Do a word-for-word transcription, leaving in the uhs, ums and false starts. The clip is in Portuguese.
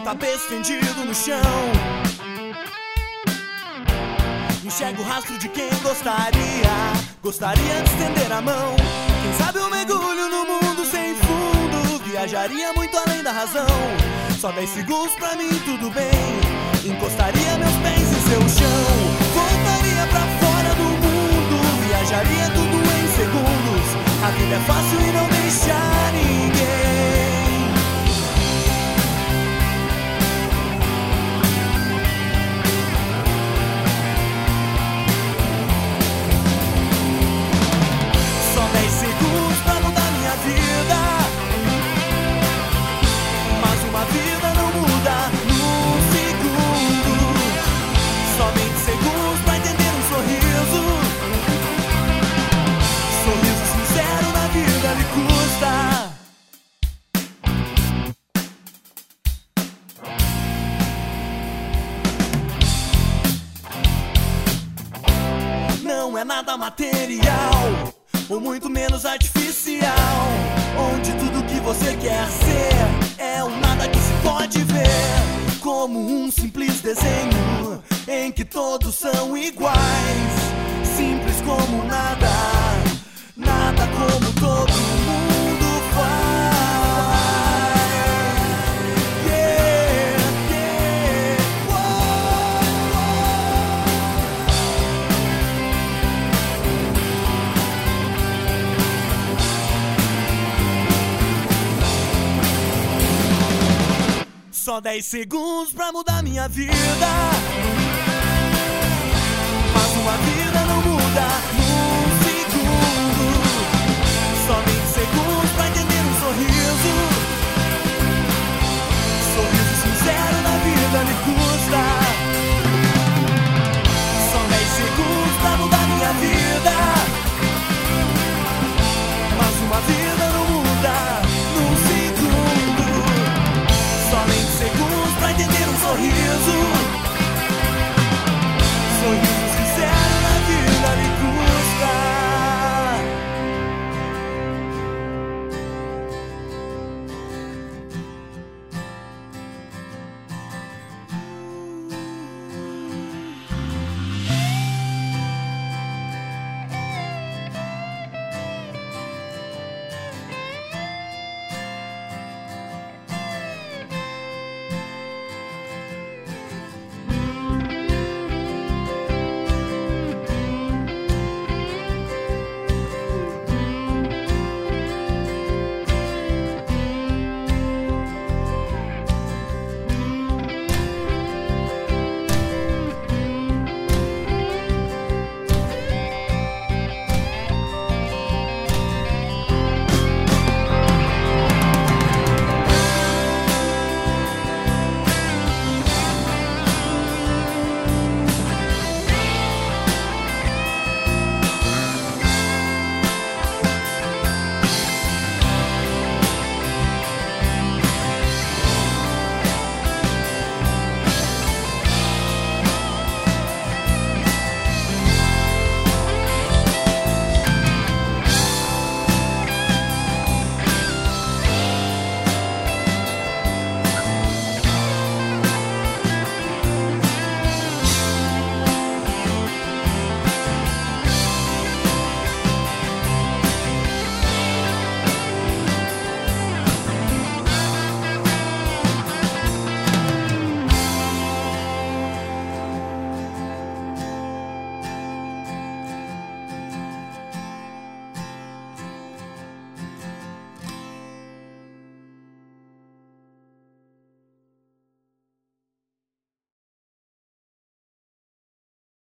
papel estendido no chão. Enxergo o rastro de quem gostaria, gostaria de estender a mão. Quem sabe um mergulho no mundo sem fundo, viajaria muito além da razão. Só dez segundos pra mim tudo bem, encostaria meus pés em seu chão. Voltaria pra fora do mundo, viajaria tudo em segundos. A vida é fácil e não deixa ninguém. Só dez segundos pra mudar minha vida, mas uma vida não muda num segundo. Somente segundos pra entender um sorriso. Sorriso sincero na vida me custa. Não é nada material, ou muito menos artificial, onde tudo que você quer ser é um nada que se pode ver, como um simples desenho em que todos são iguais, simples como nada, nada como todo mundo faz. Yeah, yeah, uou, uou. Só dez segundos pra mudar minha vida, mas uma vida